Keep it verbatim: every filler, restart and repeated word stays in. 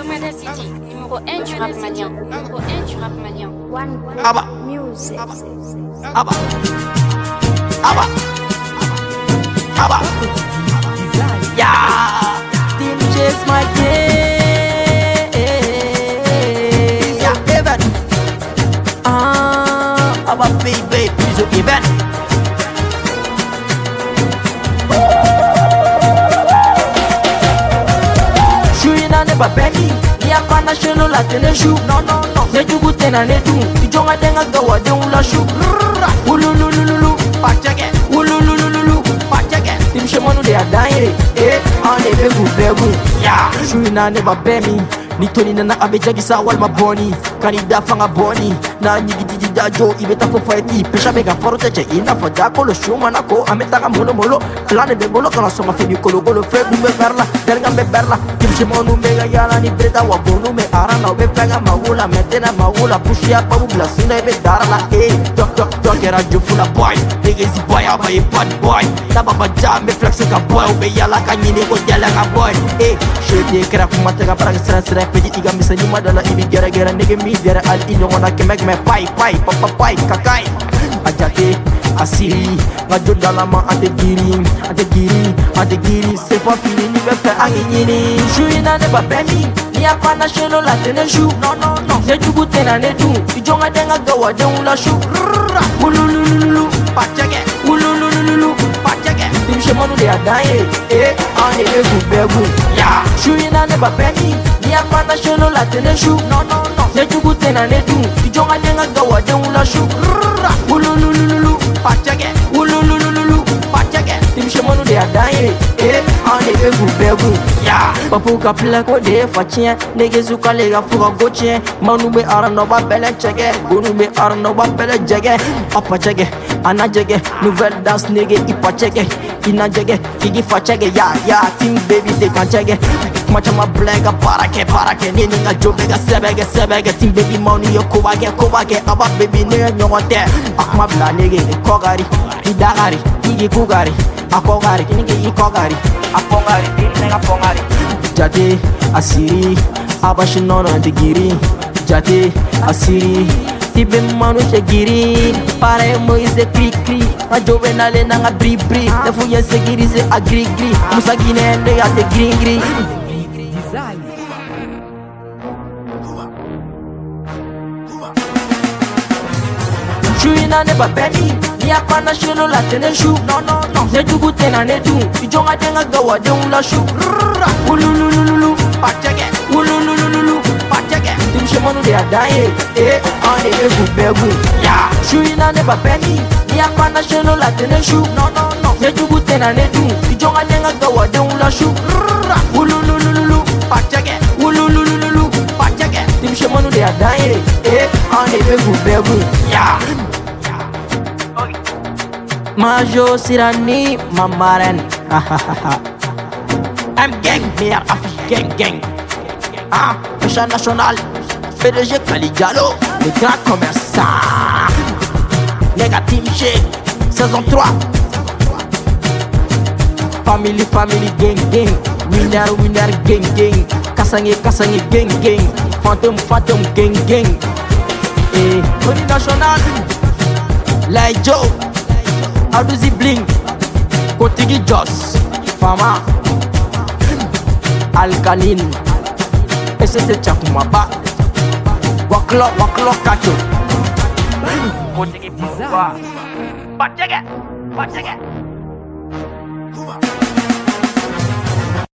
Nomada City, numéro un du rap malien. Numéro un du rap malien. One Abba. Music. Abba. Abba. Abba. Yeah. Team Chase my game. Yeah, even. Ah, Abba baby, please you even. Shuina ne babeni. Ya kana shelo la tene shu. No no no. Ne jugu tena ne du. Ijonga denga gawa de ula shu. Ululululu. Pachake. Ululululu. Pachake. Tim shemonu de adaire. Eh, ane begu begu. Ya. Shuina ne babemi. Ni toni na abe jagi sa wal maboni. Kani da fanga boni. Na nyigi jiji da jo ibe ta fo fighti. Pesha bega foro teche ina fo da ko lo shuma na ko ameta ga molo molo. Plane de bolo kana soma fini kolo kolo fe bu be berla. Derga be berla. Tim shemonu mega yala ni breda wa bonu me ara na be fanga maula metena maula pushia babu blasina be darla. Eh, dok dok dok era jo fula boy. Nigga is boy aba e bad boy. Na baba jam me flex ka boy be yala ka nyini ko yala ka boy. Eh, shede kra kuma te ga para sra sra pedi iga misani madala ibi gera gera nigga mi gera al ido ngona ke meg me pai pai papa pai kakai ajate asiri ngajo dalama ate giri ate giri ate giri c'est pas fini ni be fe angini shuina ne babeni ni apana shelo la tene shu no no no ne jugu tena ne du ijonga denga gawa de ula shu ululululu pachake ululululu pachake tim shemonu de adaye eh ane begu begu ya shuina ne babeni ni apana shelo la tene shu no no no ne jugu tena ne du ijonga denga gawa de ula shu ululululu pachake ululululu pachake tim shemonu de adaye eh ane begu begu ya papu ka plako de fachien nege zuka le ga fuga gochien manu be ara no ba bele chege gonu be ara no ba bele jege apa chege ana jege nouvelle dance nege ipa chege ina jege kigi fachege ya ya team baby de kan chege macha ma blega parake parake nini nga jobega sebege sebege team baby money yo kobage kobage aba baby ne nyogote akma bla nege kogari idagari igi kugari akogari nige ikogari akogari nige akogari jate asiri abashi nono digiri jate asiri tibe manu chegiri pare moise kri kri ajobe nale nanga bri bri defu yense giri se agri gri musagine ne ya te green green shuina ne babeni ni apana shelo la tene shu no no no ne jugu tena ne du ijonga denga gawa de ula shu ululululu pachake ululululu pachake tim shemonu de adaye eh ane begu begu ya shuina ne babeni ni apana shelo la tene shu no no no ne jugu tena ne du ijonga denga gawa de ula shu ululululu pachake ululululu pachake tim shemonu de adaye eh ane begu begu ya Majo Sirani Mamaren M gang meilleur affiche gang gang Ah, Pécha national P D G Kali Diallo le grand commerçant Négative Shake saison trois Family family gang gang Winner winner gang gang Kasangi kasangi gang gang Phantom phantom gang gang Et Tony national Lai Joe Aduzi Bling Kotigi Joss Fama Alkaline S S Chakumaba Waklo Waklo Kacho Kotigi Pizza Pachege Pachege